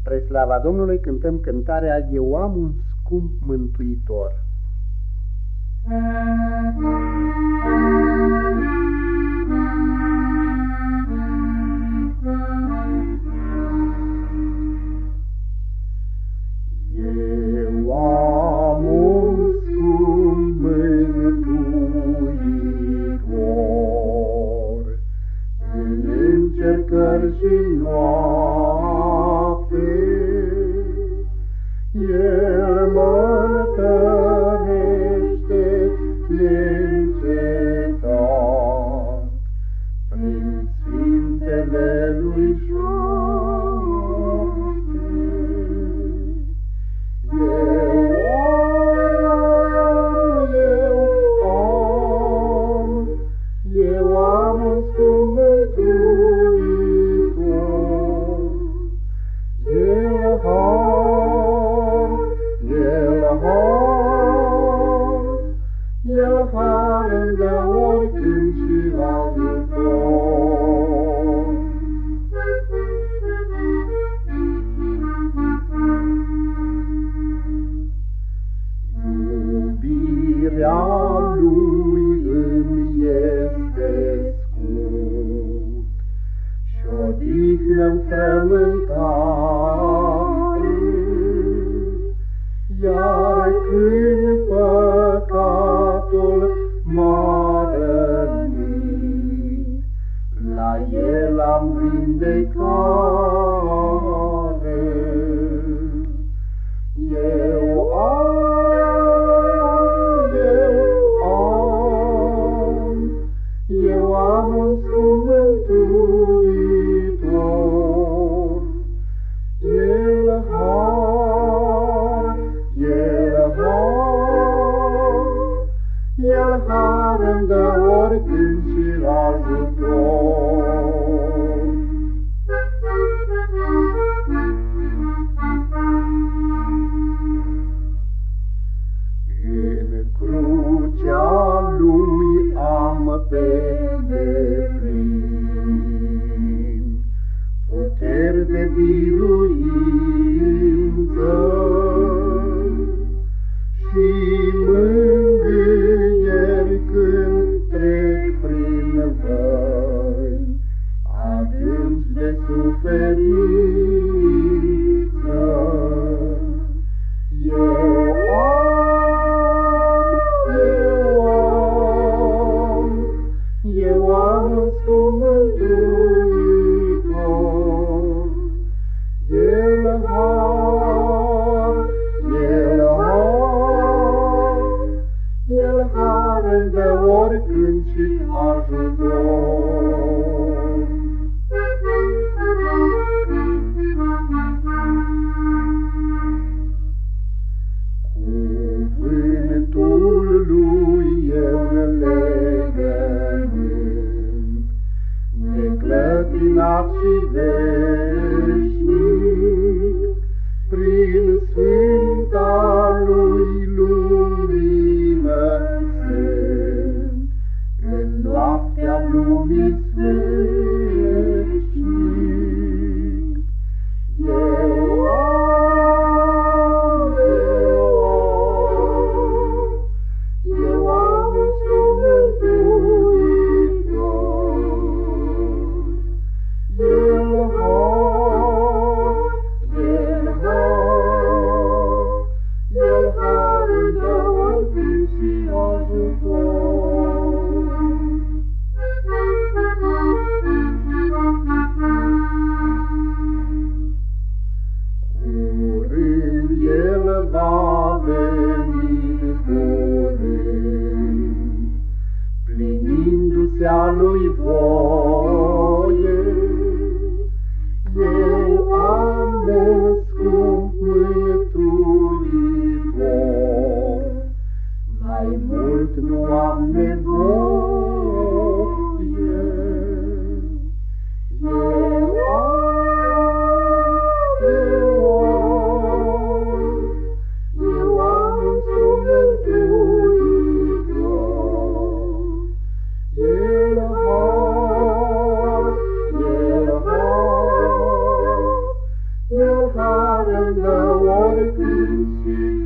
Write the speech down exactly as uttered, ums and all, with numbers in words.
Spre slava Domnului cântăm cântarea Eu am un scump mântuitor. Eu am un scump mântuitor, în încercări și noapte, El mă întărește neîncetat prin sfintele Lui șapte. Eu am un scump mântuitor, El har, El har, El har îmi dă oricând și ajutor. Iubirea Lui îmi este scut și odihnă-mi frământare, iar când păcatul m-a rănit, la El am vindecare. Eu am, eu am un scump mântuitor, El har, El har, El har îmi dă oricând și ajutor. În crucea Lui am pe deplin puteri de biruință și mângâieri când trec prin văi adânci de suferință. Eu Eu am un scump mântuitor, El har, El har, El har îmi dă oricând și ajutor. Cuvântul Lui eu legământ, neclătinat și veșnic, har îmi dă oricând și